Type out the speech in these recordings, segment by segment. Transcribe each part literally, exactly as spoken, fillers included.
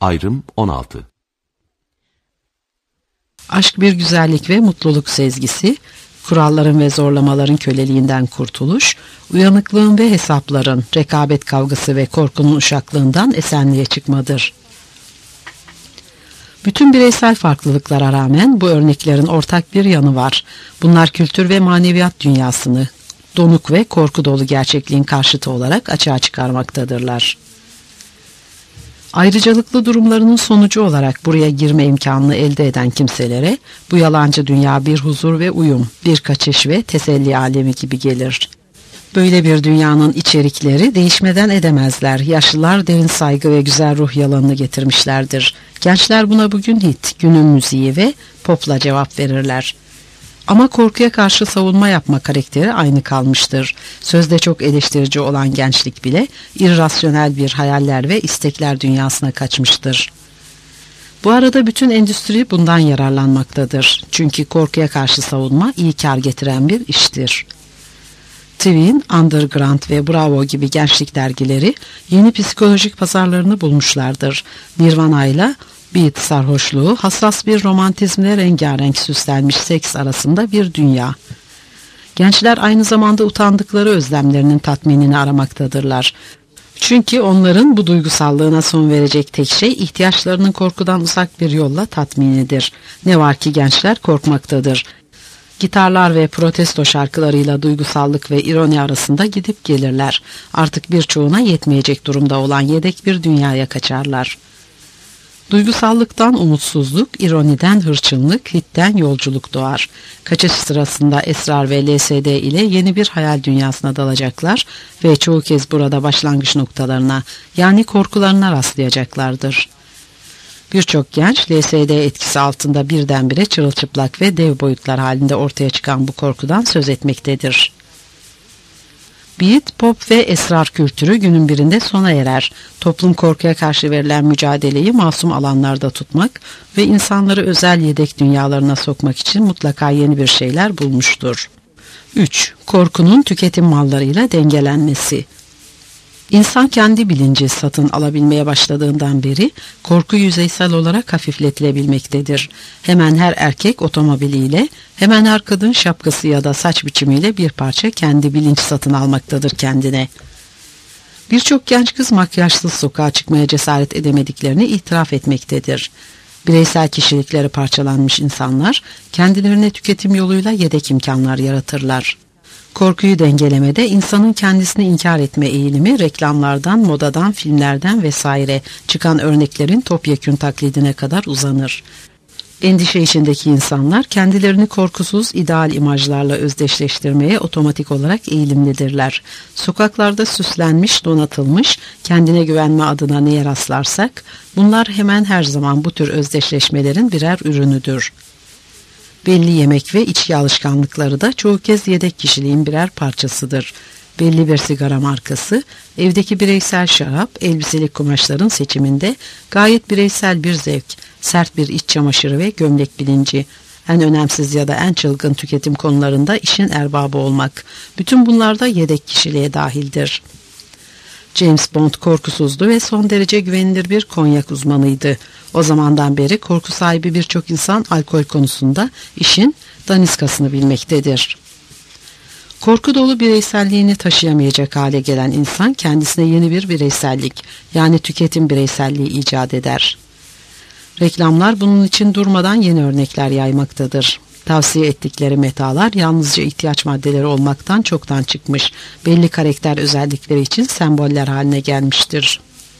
Ayrım on altı. Aşk bir güzellik ve mutluluk sezgisi, kuralların ve zorlamaların köleliğinden kurtuluş, uyanıklığın ve hesapların, rekabet kavgası ve korkunun uşaklığından esenliğe çıkmadır. Bütün bireysel farklılıklara rağmen bu örneklerin ortak bir yanı var. Bunlar kültür ve maneviyat dünyasını, donuk ve korku dolu gerçekliğin karşıtı olarak açığa çıkarmaktadırlar. Ayrıcalıklı durumlarının sonucu olarak buraya girme imkanını elde eden kimselere bu yalancı dünya bir huzur ve uyum, bir kaçış ve teselli alemi gibi gelir. Böyle bir dünyanın içerikleri değişmeden edemezler. Yaşlılar derin saygı ve güzel ruh yalanını getirmişlerdir. Gençler buna bugün hit, günün müziği ve popla cevap verirler. Ama korkuya karşı savunma yapma karakteri aynı kalmıştır. Sözde çok eleştirici olan gençlik bile irrasyonel bir hayaller ve istekler dünyasına kaçmıştır. Bu arada bütün endüstri bundan yararlanmaktadır. Çünkü korkuya karşı savunma iyi kar getiren bir iştir. Twin, Underground ve Bravo gibi gençlik dergileri yeni psikolojik pazarlarını bulmuşlardır. Nirvana ile beat sarhoşluğu, hassas bir romantizmle rengarenk süslenmiş seks arasında bir dünya. Gençler aynı zamanda utandıkları özlemlerinin tatminini aramaktadırlar. Çünkü onların bu duygusallığına son verecek tek şey ihtiyaçlarının korkudan uzak bir yolla tatminidir. Ne var ki gençler korkmaktadır. Gitarlar ve protesto şarkılarıyla duygusallık ve ironi arasında gidip gelirler. Artık birçoğuna yetmeyecek durumda olan yedek bir dünyaya kaçarlar. Duygusallıktan umutsuzluk, ironiden hırçınlık, hitten yolculuk doğar. Kaçış sırasında esrar ve L S D ile yeni bir hayal dünyasına dalacaklar ve çoğu kez burada başlangıç noktalarına, yani korkularına rastlayacaklardır. Birçok genç L S D etkisi altında birdenbire çırılçıplak ve dev boyutlar halinde ortaya çıkan bu korkudan söz etmektedir. Beat, pop ve esrar kültürü günün birinde sona erer. Toplum korkuya karşı verilen mücadeleyi masum alanlarda tutmak ve insanları özel yedek dünyalarına sokmak için mutlaka yeni bir şeyler bulmuştur. üç. Korkunun tüketim mallarıyla dengelenmesi. İnsan kendi bilinci satın alabilmeye başladığından beri korku yüzeysel olarak hafifletilebilmektedir. Hemen her erkek otomobiliyle, hemen her kadın şapkası ya da saç biçimiyle bir parça kendi bilinç satın almaktadır kendine. Birçok genç kız makyajsız sokağa çıkmaya cesaret edemediklerini itiraf etmektedir. Bireysel kişilikleri parçalanmış insanlar kendilerine tüketim yoluyla yedek imkanlar yaratırlar. Korkuyu dengelemede insanın kendisini inkar etme eğilimi reklamlardan, modadan, filmlerden vesaire çıkan örneklerin topyekün taklidine kadar uzanır. Endişe içindeki insanlar kendilerini korkusuz ideal imajlarla özdeşleştirmeye otomatik olarak eğilimlidirler. Sokaklarda süslenmiş, donatılmış, kendine güvenme adına neye rastlarsak bunlar hemen her zaman bu tür özdeşleşmelerin birer ürünüdür. Belli yemek ve içki alışkanlıkları da çoğu kez yedek kişiliğin birer parçasıdır. Belli bir sigara markası, evdeki bireysel şarap, elbiselik kumaşların seçiminde gayet bireysel bir zevk, sert bir iç çamaşırı ve gömlek bilinci, en önemsiz ya da en çılgın tüketim konularında işin erbabı olmak, bütün bunlar da yedek kişiliğe dahildir. James Bond korkusuzdu ve son derece güvenilir bir konyak uzmanıydı. O zamandan beri korku sahibi birçok insan alkol konusunda işin daniskasını bilmektedir. Korku dolu bireyselliğini taşıyamayacak hale gelen insan kendisine yeni bir bireysellik, yani tüketim bireyselliği icat eder. Reklamlar bunun için durmadan yeni örnekler yaymaktadır. Tavsiye ettikleri metalar yalnızca ihtiyaç maddeleri olmaktan çoktan çıkmış, belli karakter özellikleri için semboller haline gelmiştir.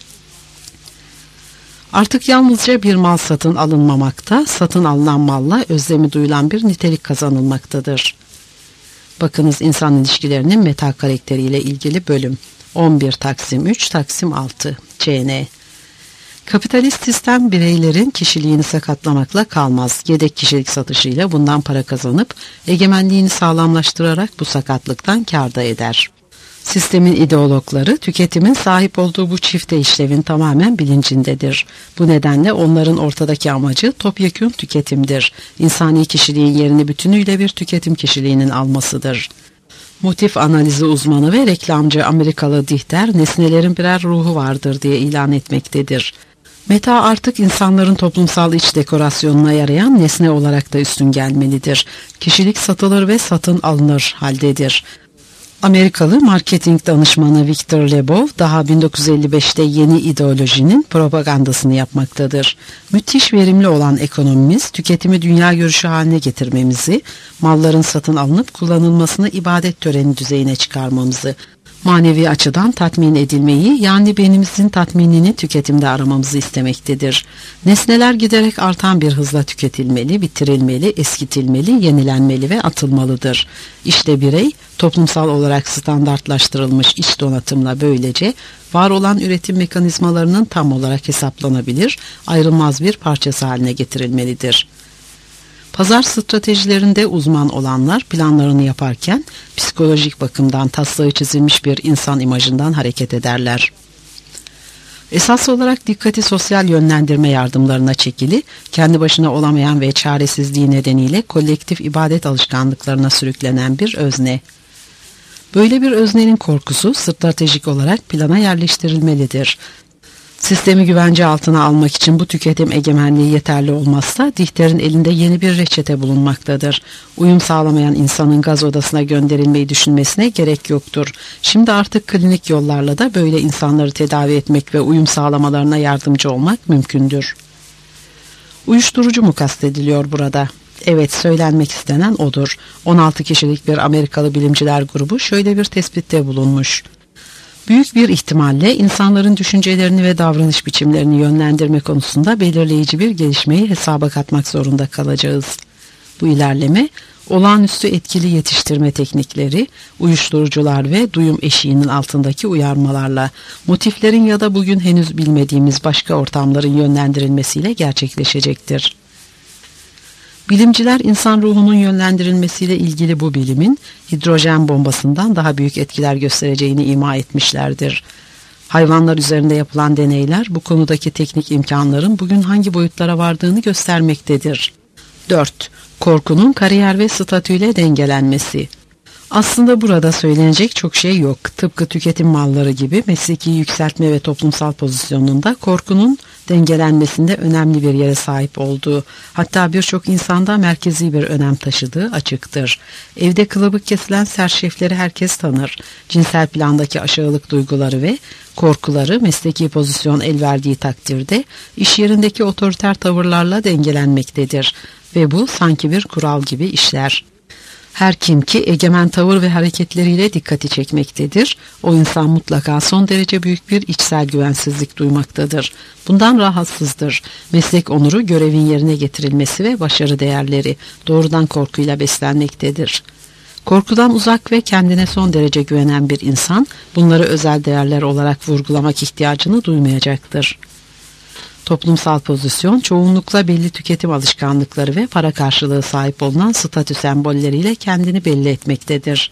Artık yalnızca bir mal satın alınmamakta, satın alınan malla özlemi duyulan bir nitelik kazanılmaktadır. Bakınız insan ilişkilerinin meta karakteriyle ilgili bölüm on bir Taksim üç Taksim altı C N. Kapitalist sistem bireylerin kişiliğini sakatlamakla kalmaz. Yedek kişilik satışıyla bundan para kazanıp egemenliğini sağlamlaştırarak bu sakatlıktan kâr da eder. Sistemin ideologları tüketimin sahip olduğu bu çifte işlevin tamamen bilincindedir. Bu nedenle onların ortadaki amacı topyekün tüketimdir. İnsani kişiliğin yerini bütünüyle bir tüketim kişiliğinin almasıdır. Motif analizi uzmanı ve reklamcı Amerikalı Dichter nesnelerin birer ruhu vardır diye ilan etmektedir. Meta artık insanların toplumsal iç dekorasyonuna yarayan nesne olarak da üstün gelmelidir. Kişilik satılır ve satın alınır haldedir. Amerikalı marketing danışmanı Victor Lebow daha bin dokuz yüz elli beşte yeni ideolojinin propagandasını yapmaktadır. Müthiş verimli olan ekonomimiz tüketimi dünya görüşü haline getirmemizi, malların satın alınıp kullanılmasını ibadet töreni düzeyine çıkarmamızı, manevi açıdan tatmin edilmeyi, yani benimizin tatminini tüketimde aramamızı istemektedir. Nesneler giderek artan bir hızla tüketilmeli, bitirilmeli, eskitilmeli, yenilenmeli ve atılmalıdır. İşte birey, toplumsal olarak standartlaştırılmış iç donatımla böylece var olan üretim mekanizmalarının tam olarak hesaplanabilir, ayrılmaz bir parçası haline getirilmelidir. Pazar stratejilerinde uzman olanlar planlarını yaparken psikolojik bakımdan taslağı çizilmiş bir insan imajından hareket ederler. Esas olarak dikkati sosyal yönlendirme yardımlarına çekili, kendi başına olamayan ve çaresizliği nedeniyle kolektif ibadet alışkanlıklarına sürüklenen bir özne. Böyle bir öznenin korkusu stratejik olarak plana yerleştirilmelidir. Sistemi güvence altına almak için bu tüketim egemenliği yeterli olmazsa Dichter'in elinde yeni bir reçete bulunmaktadır. Uyum sağlamayan insanın gaz odasına gönderilmeyi düşünmesine gerek yoktur. Şimdi artık klinik yollarla da böyle insanları tedavi etmek ve uyum sağlamalarına yardımcı olmak mümkündür. Uyuşturucu mu kastediliyor burada? Evet, söylenmek istenen odur. on altı kişilik bir Amerikalı bilimciler grubu şöyle bir tespitte bulunmuş. Büyük bir ihtimalle insanların düşüncelerini ve davranış biçimlerini yönlendirme konusunda belirleyici bir gelişmeyi hesaba katmak zorunda kalacağız. Bu ilerleme, olağanüstü etkili yetiştirme teknikleri, uyuşturucular ve duyum eşiğinin altındaki uyarmalarla, motiflerin ya da bugün henüz bilmediğimiz başka ortamların yönlendirilmesiyle gerçekleşecektir. Bilimciler insan ruhunun yönlendirilmesiyle ilgili bu bilimin hidrojen bombasından daha büyük etkiler göstereceğini ima etmişlerdir. Hayvanlar üzerinde yapılan deneyler bu konudaki teknik imkanların bugün hangi boyutlara vardığını göstermektedir. dört. Korkunun kariyer ve statüyle dengelenmesi. Aslında burada söylenecek çok şey yok. Tıpkı tüketim malları gibi mesleki yükseltme ve toplumsal pozisyonunda korkunun dengelenmesinde önemli bir yere sahip olduğu, hatta birçok insanda merkezi bir önem taşıdığı açıktır. Evde kılıbık kesilen serşefleri herkes tanır. Cinsel plandaki aşağılık duyguları ve korkuları mesleki pozisyon el verdiği takdirde iş yerindeki otoriter tavırlarla dengelenmektedir ve bu sanki bir kural gibi işler. Her kim ki egemen tavır ve hareketleriyle dikkati çekmektedir, o insan mutlaka son derece büyük bir içsel güvensizlik duymaktadır. Bundan rahatsızdır. Meslek onuru, görevin yerine getirilmesi ve başarı değerleri doğrudan korkuyla beslenmektedir. Korkudan uzak ve kendine son derece güvenen bir insan, bunları özel değerler olarak vurgulamak ihtiyacını duymayacaktır. Toplumsal pozisyon çoğunlukla belli tüketim alışkanlıkları ve para karşılığı sahip olunan statü sembolleriyle kendini belli etmektedir.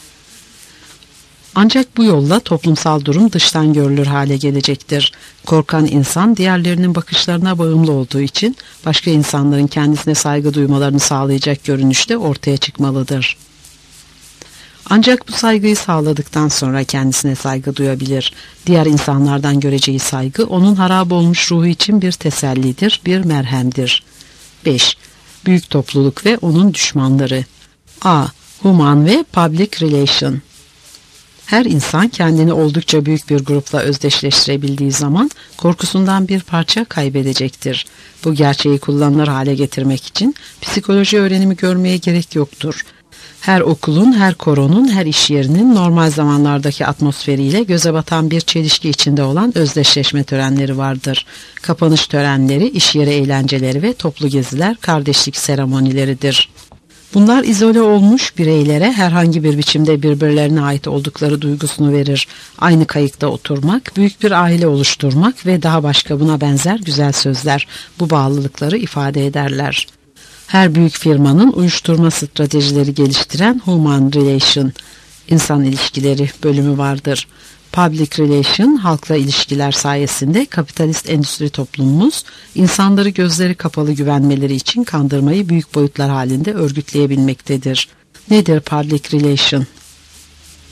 Ancak bu yolla toplumsal durum dıştan görülür hale gelecektir. Korkan insan diğerlerinin bakışlarına bağımlı olduğu için başka insanların kendisine saygı duymalarını sağlayacak görünüşte ortaya çıkmalıdır. Ancak bu saygıyı sağladıktan sonra kendisine saygı duyabilir. Diğer insanlardan göreceği saygı onun harap olmuş ruhu için bir tesellidir, bir merhemdir. beş. Büyük topluluk ve onun düşmanları. A. Human ve Public Relation. Her insan kendini oldukça büyük bir grupla özdeşleştirebildiği zaman korkusundan bir parça kaybedecektir. Bu gerçeği kullanılır hale getirmek için psikoloji öğrenimi görmeye gerek yoktur. Her okulun, her koronun, her iş yerinin normal zamanlardaki atmosferiyle göze batan bir çelişki içinde olan özdeşleşme törenleri vardır. Kapanış törenleri, iş yeri eğlenceleri ve toplu geziler kardeşlik seremonileridir. Bunlar izole olmuş bireylere herhangi bir biçimde birbirlerine ait oldukları duygusunu verir. Aynı kayıkta oturmak, büyük bir aile oluşturmak ve daha başka buna benzer güzel sözler bu bağlılıkları ifade ederler. Her büyük firmanın uyuşturma stratejileri geliştiren Human Relation, insan ilişkileri bölümü vardır. Public Relation, halkla ilişkiler sayesinde kapitalist endüstri toplumumuz, insanları gözleri kapalı güvenmeleri için kandırmayı büyük boyutlar halinde örgütleyebilmektedir. Nedir Public Relation?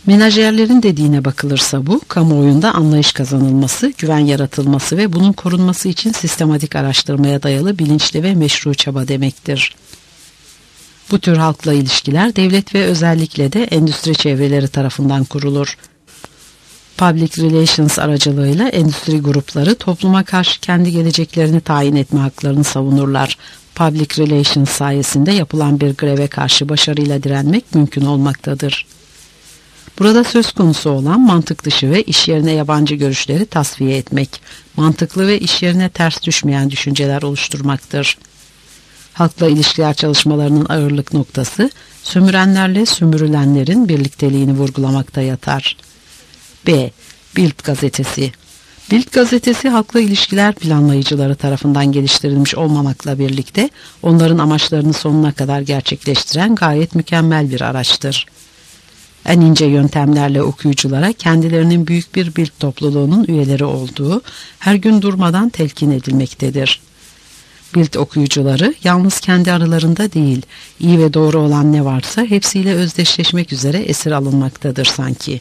Menajerlerin dediğine bakılırsa bu, kamuoyunda anlayış kazanılması, güven yaratılması ve bunun korunması için sistematik araştırmaya dayalı bilinçli ve meşru çaba demektir. Bu tür halkla ilişkiler devlet ve özellikle de endüstri çevreleri tarafından kurulur. Public Relations aracılığıyla endüstri grupları topluma karşı kendi geleceklerini tayin etme haklarını savunurlar. Public Relations sayesinde yapılan bir greve karşı başarıyla direnmek mümkün olmaktadır. Burada söz konusu olan mantık dışı ve iş yerine yabancı görüşleri tasfiye etmek, mantıklı ve iş yerine ters düşmeyen düşünceler oluşturmaktır. Halkla ilişkiler çalışmalarının ağırlık noktası, sömürenlerle sömürülenlerin birlikteliğini vurgulamakta yatar. B. Bild gazetesi. Bild gazetesi halkla ilişkiler planlayıcıları tarafından geliştirilmiş olmamakla birlikte onların amaçlarını sonuna kadar gerçekleştiren gayet mükemmel bir araçtır. En ince yöntemlerle okuyuculara kendilerinin büyük bir Bild topluluğunun üyeleri olduğu her gün durmadan telkin edilmektedir. Bild okuyucuları yalnız kendi aralarında değil, iyi ve doğru olan ne varsa hepsiyle özdeşleşmek üzere esir alınmaktadır sanki.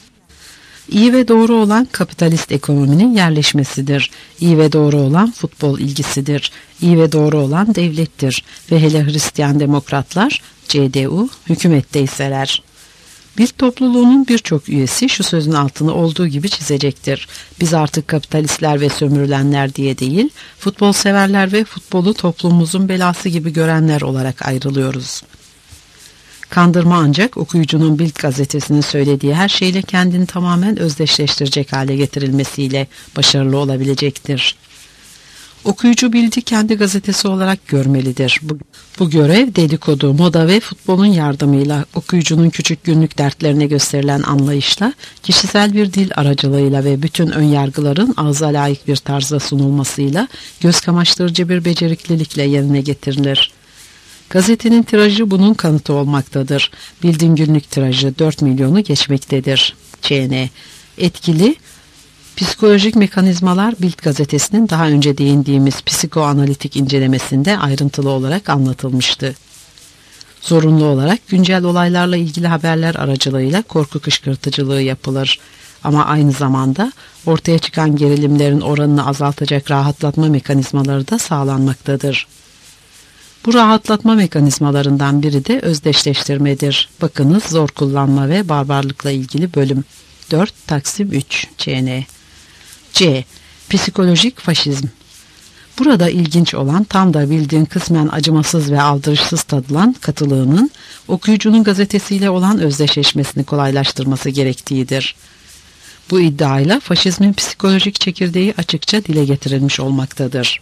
İyi ve doğru olan kapitalist ekonominin yerleşmesidir. İyi ve doğru olan futbol ilgisidir. İyi ve doğru olan devlettir ve hele Hristiyan demokratlar, C D U, hükümetteyseler. Bild topluluğunun birçok üyesi şu sözün altını olduğu gibi çizecektir. Biz artık kapitalistler ve sömürülenler diye değil, futbol severler ve futbolu toplumumuzun belası gibi görenler olarak ayrılıyoruz. Kandırma ancak okuyucunun Bild gazetesinin söylediği her şeyle kendini tamamen özdeşleştirecek hale getirilmesiyle başarılı olabilecektir. Okuyucu Bild'i kendi gazetesi olarak görmelidir. Bu, bu görev dedikodu, moda ve futbolun yardımıyla okuyucunun küçük günlük dertlerine gösterilen anlayışla, kişisel bir dil aracılığıyla ve bütün önyargıların ağza layık bir tarzda sunulmasıyla göz kamaştırıcı bir beceriklilikle yerine getirilir. Gazetenin tirajı bunun kanıtı olmaktadır. Bild'in günlük tirajı dört milyonu geçmektedir. Ç N Etkili psikolojik mekanizmalar Bild gazetesinin daha önce değindiğimiz psikoanalitik incelemesinde ayrıntılı olarak anlatılmıştı. Zorunlu olarak güncel olaylarla ilgili haberler aracılığıyla korku kışkırtıcılığı yapılır. Ama aynı zamanda ortaya çıkan gerilimlerin oranını azaltacak rahatlatma mekanizmaları da sağlanmaktadır. Bu rahatlatma mekanizmalarından biri de özdeşleştirmedir. Bakınız zor kullanma ve barbarlıkla ilgili bölüm dört Taksim üç Ç N C. Psikolojik faşizm. Burada ilginç olan tam da Bild'in kısmen acımasız ve aldırışsız tadılan katılığının okuyucunun gazetesiyle olan özdeşleşmesini kolaylaştırması gerektiğidir. Bu iddiayla faşizmin psikolojik çekirdeği açıkça dile getirilmiş olmaktadır.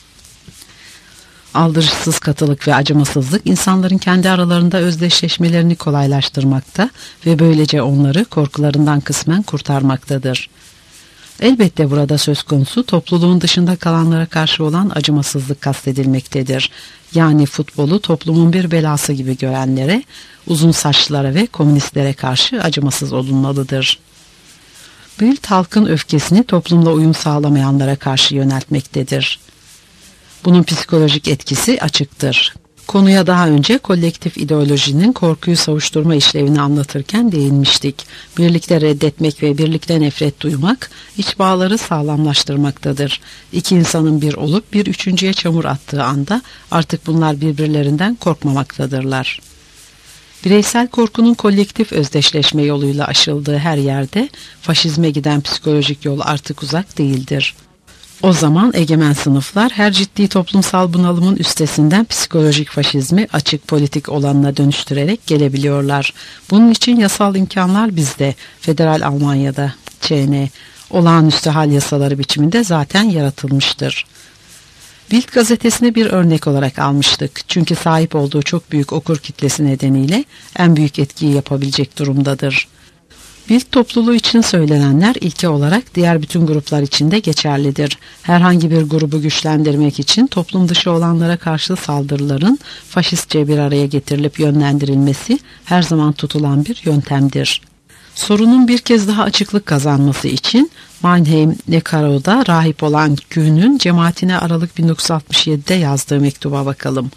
Aldırışsız katılık ve acımasızlık insanların kendi aralarında özdeşleşmelerini kolaylaştırmakta ve böylece onları korkularından kısmen kurtarmaktadır. Elbette burada söz konusu topluluğun dışında kalanlara karşı olan acımasızlık kastedilmektedir. Yani futbolu toplumun bir belası gibi görenlere, uzun saçlılara ve komünistlere karşı acımasız olunmalıdır. Bild halkın öfkesini toplumla uyum sağlamayanlara karşı yöneltmektedir. Bunun psikolojik etkisi açıktır. Konuya daha önce kolektif ideolojinin korkuyu savuşturma işlevini anlatırken değinmiştik. Birlikte reddetmek ve birlikte nefret duymak iç bağları sağlamlaştırmaktadır. İki insanın bir olup bir üçüncüye çamur attığı anda artık bunlar birbirlerinden korkmamaktadırlar. Bireysel korkunun kolektif özdeşleşme yoluyla aşıldığı her yerde faşizme giden psikolojik yol artık uzak değildir. O zaman egemen sınıflar her ciddi toplumsal bunalımın üstesinden psikolojik faşizmi açık politik olanına dönüştürerek gelebiliyorlar. Bunun için yasal imkanlar bizde, Federal Almanya'da, Ç N, olağanüstü hal yasaları biçiminde zaten yaratılmıştır. Bild gazetesini bir örnek olarak almıştık. Çünkü sahip olduğu çok büyük okur kitlesi nedeniyle en büyük etkiyi yapabilecek durumdadır. Bild topluluğu için söylenenler ilke olarak diğer bütün gruplar için de geçerlidir. Herhangi bir grubu güçlendirmek için toplum dışı olanlara karşı saldırıların faşistçe bir araya getirilip yönlendirilmesi her zaman tutulan bir yöntemdir. Sorunun bir kez daha açıklık kazanması için Mannheim Neckarau'da rahip olan Kühn'ün cemaatine Aralık bin dokuz yüz altmış yedide yazdığı mektuba bakalım.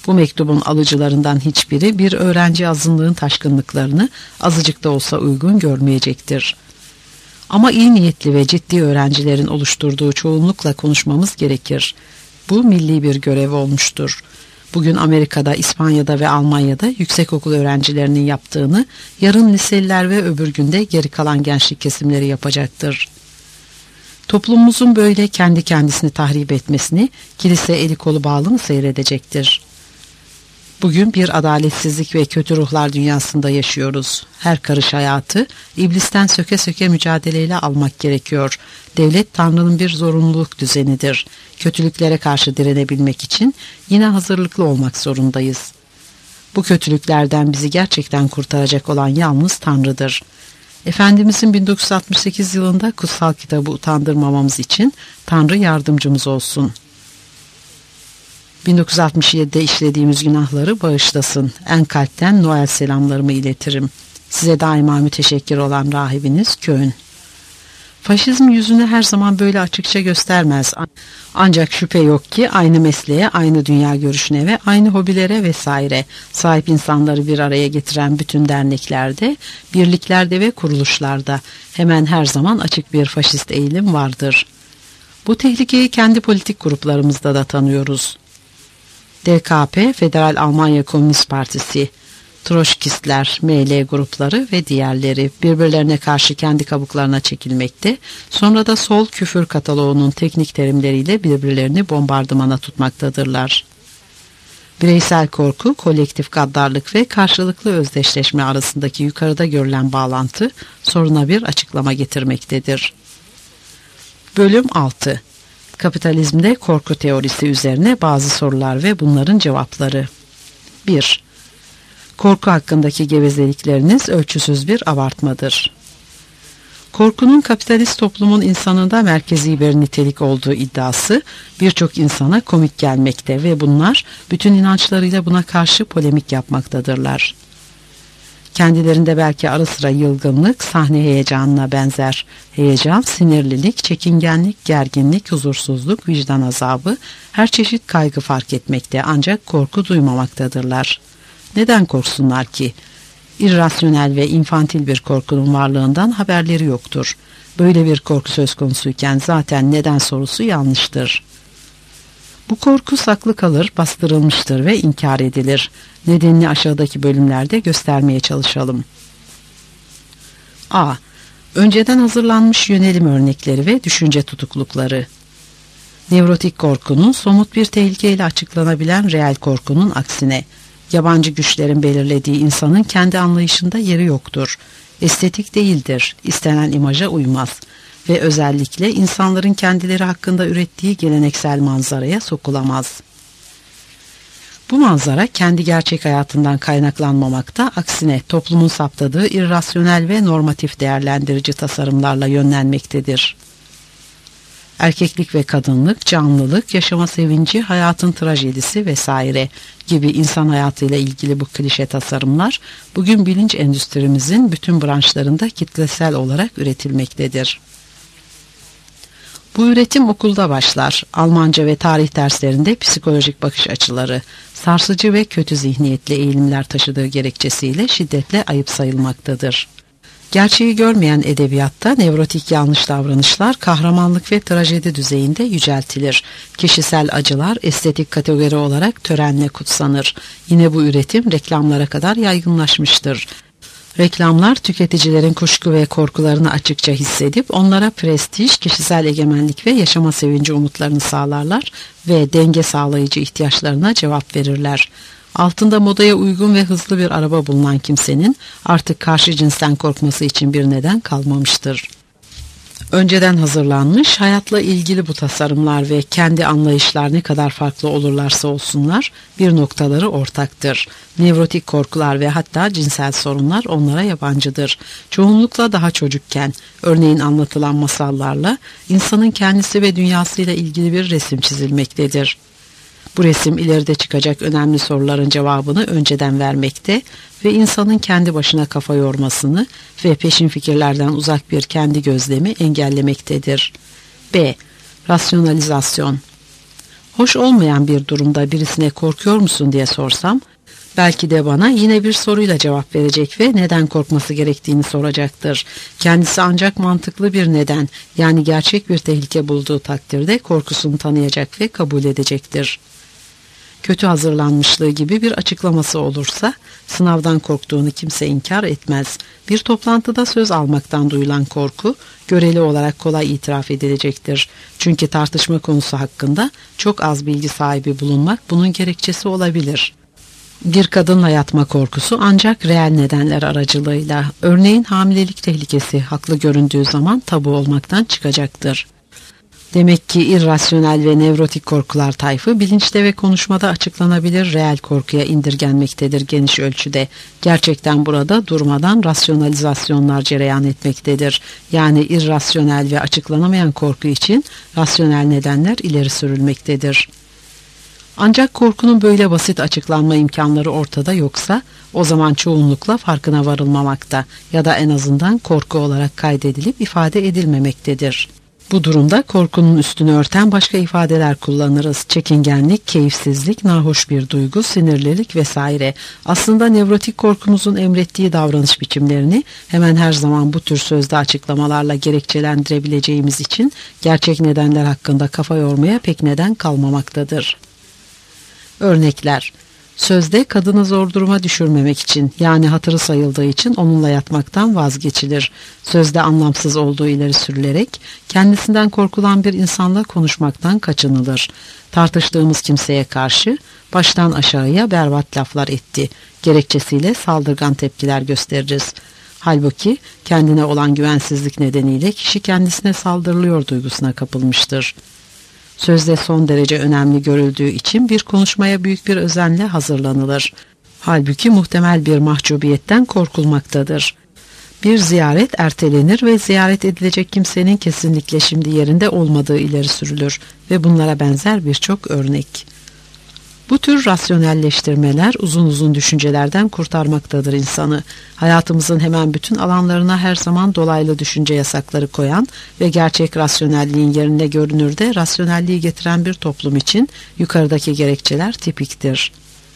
Bu mektubun alıcılarından hiçbiri bir öğrenci azınlığın taşkınlıklarını azıcık da olsa uygun görmeyecektir. Ama iyi niyetli ve ciddi öğrencilerin oluşturduğu çoğunlukla konuşmamız gerekir. Bu milli bir görev olmuştur. Bugün Amerika'da, İspanya'da ve Almanya'da yüksekokul öğrencilerinin yaptığını yarın liseliler ve öbür günde geri kalan gençlik kesimleri yapacaktır. Toplumumuzun böyle kendi kendisini tahrip etmesini kilise eli kolu bağlı mı seyredecektir? Bugün bir adaletsizlik ve kötü ruhlar dünyasında yaşıyoruz. Her karış hayatı iblisten söke söke mücadeleyle almak gerekiyor. Devlet Tanrı'nın bir zorunluluk düzenidir. Kötülüklere karşı direnebilmek için yine hazırlıklı olmak zorundayız. Bu kötülüklerden bizi gerçekten kurtaracak olan yalnız Tanrı'dır. Efendimizin bin dokuz yüz altmış sekiz yılında kutsal kitabı utandırmamamız için Tanrı yardımcımız olsun. bin dokuz yüz altmış yedide işlediğimiz günahları bağışlasın. En kalpten Noel selamlarımı iletirim. Size daima müteşekkir olan rahibiniz Köhn. Faşizm yüzünü her zaman böyle açıkça göstermez. Ancak şüphe yok ki aynı mesleğe, aynı dünya görüşüne ve aynı hobilere vesaire sahip insanları bir araya getiren bütün derneklerde, birliklerde ve kuruluşlarda hemen her zaman açık bir faşist eğilim vardır. Bu tehlikeyi kendi politik gruplarımızda da tanıyoruz. D K P, Federal Almanya Komünist Partisi, Troşkistler, M L grupları ve diğerleri birbirlerine karşı kendi kabuklarına çekilmekte, sonra da sol küfür kataloğunun teknik terimleriyle birbirlerini bombardımana tutmaktadırlar. Bireysel korku, kolektif gaddarlık ve karşılıklı özdeşleşme arasındaki yukarıda görülen bağlantı soruna bir açıklama getirmektedir. Bölüm altı. Kapitalizmde korku teorisi üzerine bazı sorular ve bunların cevapları. bir. Korku hakkındaki gevezelikleriniz ölçüsüz bir abartmadır. Korkunun kapitalist toplumun insanında merkezi bir nitelik olduğu iddiası birçok insana komik gelmekte ve bunlar bütün inançlarıyla buna karşı polemik yapmaktadırlar. Kendilerinde belki ara sıra yılgınlık, sahne heyecanına benzer heyecan, sinirlilik, çekingenlik, gerginlik, huzursuzluk, vicdan azabı, her çeşit kaygı fark etmekte ancak korku duymamaktadırlar. Neden korksunlar ki? İrrasyonel ve infantil bir korkunun varlığından haberleri yoktur. Böyle bir korku söz konusuyken zaten neden sorusu yanlıştır. Bu korku saklı kalır, bastırılmıştır ve inkar edilir. Nedenini aşağıdaki bölümlerde göstermeye çalışalım. A. Önceden hazırlanmış yönelim örnekleri ve düşünce tutuklukları. Nevrotik korkunun somut bir tehlikeyle açıklanabilen reel korkunun aksine, yabancı güçlerin belirlediği insanın kendi anlayışında yeri yoktur. Estetik değildir, istenen imaja uymaz ve özellikle insanların kendileri hakkında ürettiği geleneksel manzaraya sokulamaz. Bu manzara kendi gerçek hayatından kaynaklanmamakta, aksine toplumun saptadığı irrasyonel ve normatif değerlendirici tasarımlarla yönlenmektedir. Erkeklik ve kadınlık, canlılık, yaşama sevinci, hayatın trajedisi vesaire gibi insan hayatıyla ilgili bu klişe tasarımlar bugün bilinç endüstrimizin bütün branşlarında kitlesel olarak üretilmektedir. Bu üretim okulda başlar. Almanca ve tarih derslerinde psikolojik bakış açıları, sarsıcı ve kötü zihniyetli eğilimler taşıdığı gerekçesiyle şiddetle ayıp sayılmaktadır. Gerçeği görmeyen edebiyatta nevrotik yanlış davranışlar kahramanlık ve trajedi düzeyinde yüceltilir. Kişisel acılar estetik kategori olarak törenle kutsanır. Yine bu üretim reklamlara kadar yaygınlaşmıştır. Reklamlar tüketicilerin kuşku ve korkularını açıkça hissedip onlara prestij, kişisel egemenlik ve yaşama sevinci umutlarını sağlarlar ve denge sağlayıcı ihtiyaçlarına cevap verirler. Altında modaya uygun ve hızlı bir araba bulunan kimsenin artık karşı cinsten korkması için bir neden kalmamıştır. Önceden hazırlanmış, hayatla ilgili bu tasarımlar ve kendi anlayışlar ne kadar farklı olurlarsa olsunlar bir noktaları ortaktır. Nevrotik korkular ve hatta cinsel sorunlar onlara yabancıdır. Çoğunlukla daha çocukken, örneğin anlatılan masallarla insanın kendisi ve dünyasıyla ilgili bir resim çizilmektedir. Bu resim ileride çıkacak önemli soruların cevabını önceden vermekte ve insanın kendi başına kafa yormasını ve peşin fikirlerden uzak bir kendi gözlemi engellemektedir. B. Rasyonalizasyon. Hoş olmayan bir durumda birisine korkuyor musun diye sorsam, belki de bana yine bir soruyla cevap verecek ve neden korkması gerektiğini soracaktır. Kendisi ancak mantıklı bir neden, yani gerçek bir tehlike bulduğu takdirde korkusunu tanıyacak ve kabul edecektir. Kötü hazırlanmışlığı gibi bir açıklaması olursa, sınavdan korktuğunu kimse inkar etmez. Bir toplantıda söz almaktan duyulan korku, göreli olarak kolay itiraf edilecektir. Çünkü tartışma konusu hakkında çok az bilgi sahibi bulunmak bunun gerekçesi olabilir. Bir kadınla yatma korkusu ancak reel nedenler aracılığıyla, örneğin hamilelik tehlikesi haklı göründüğü zaman tabu olmaktan çıkacaktır. Demek ki irrasyonel ve nevrotik korkular tayfı bilinçte ve konuşmada açıklanabilir reel korkuya indirgenmektedir geniş ölçüde. Gerçekten burada durmadan rasyonalizasyonlar cereyan etmektedir. Yani irrasyonel ve açıklanamayan korku için rasyonel nedenler ileri sürülmektedir. Ancak korkunun böyle basit açıklanma imkanları ortada yoksa, o zaman çoğunlukla farkına varılmamakta ya da en azından korku olarak kaydedilip ifade edilmemektedir. Bu durumda korkunun üstünü örten başka ifadeler kullanırız. Çekingenlik, keyifsizlik, nahoş bir duygu, sinirlilik vesaire. Aslında nevrotik korkumuzun emrettiği davranış biçimlerini hemen her zaman bu tür sözde açıklamalarla gerekçelendirebileceğimiz için gerçek nedenler hakkında kafa yormaya pek neden kalmamaktadır. Örnekler: sözde kadını zor duruma düşürmemek için, yani hatırı sayıldığı için onunla yatmaktan vazgeçilir. Sözde anlamsız olduğu ileri sürülerek kendisinden korkulan bir insanla konuşmaktan kaçınılır. Tartıştığımız kimseye karşı baştan aşağıya berbat laflar etti gerekçesiyle saldırgan tepkiler gösteririz. Halbuki kendine olan güvensizlik nedeniyle kişi kendisine saldırılıyor duygusuna kapılmıştır. Sözde son derece önemli görüldüğü için bir konuşmaya büyük bir özenle hazırlanılır. Halbuki muhtemel bir mahcubiyetten korkulmaktadır. Bir ziyaret ertelenir ve ziyaret edilecek kimsenin kesinlikle şimdi yerinde olmadığı ileri sürülür ve bunlara benzer birçok örnek. Bu tür rasyonelleştirmeler uzun uzun düşüncelerden kurtarmaktadır insanı. Hayatımızın hemen bütün alanlarına her zaman dolaylı düşünce yasakları koyan ve gerçek rasyonelliğin yerine görünürde rasyonelliği getiren bir toplum için yukarıdaki gerekçeler tipiktir.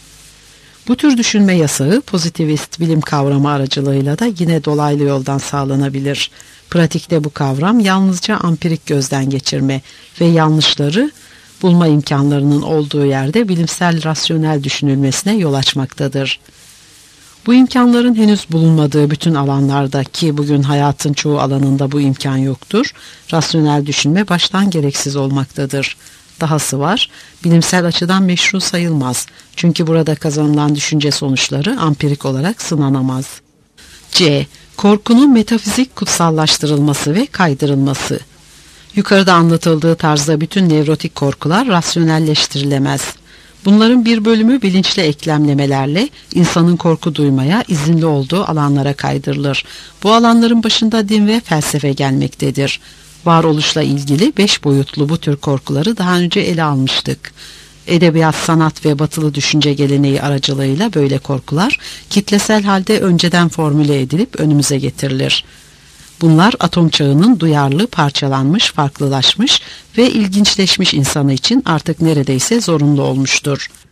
Bu tür düşünme yasağı pozitivist bilim kavramı aracılığıyla da yine dolaylı yoldan sağlanabilir. Pratikte bu kavram yalnızca ampirik gözden geçirme ve yanlışları bulma imkanlarının olduğu yerde bilimsel rasyonel düşünülmesine yol açmaktadır. Bu imkanların henüz bulunmadığı bütün alanlarda, ki bugün hayatın çoğu alanında bu imkan yoktur, rasyonel düşünme baştan gereksiz olmaktadır. Dahası var, bilimsel açıdan meşru sayılmaz. Çünkü burada kazanılan düşünce sonuçları ampirik olarak sınanamaz. C. Korkunun metafizik kutsallaştırılması ve kaydırılması. Yukarıda anlatıldığı tarzda bütün nevrotik korkular rasyonelleştirilemez. Bunların bir bölümü bilinçli eklemlemelerle insanın korku duymaya izinli olduğu alanlara kaydırılır. Bu alanların başında din ve felsefe gelmektedir. Varoluşla ilgili beş boyutlu bu tür korkuları daha önce ele almıştık. Edebiyat, sanat ve batılı düşünce geleneği aracılığıyla böyle korkular kitlesel halde önceden formüle edilip önümüze getirilir. Bunlar atom çağının duyarlı, parçalanmış, farklılaşmış ve ilginçleşmiş insanı için artık neredeyse zorunlu olmuştur.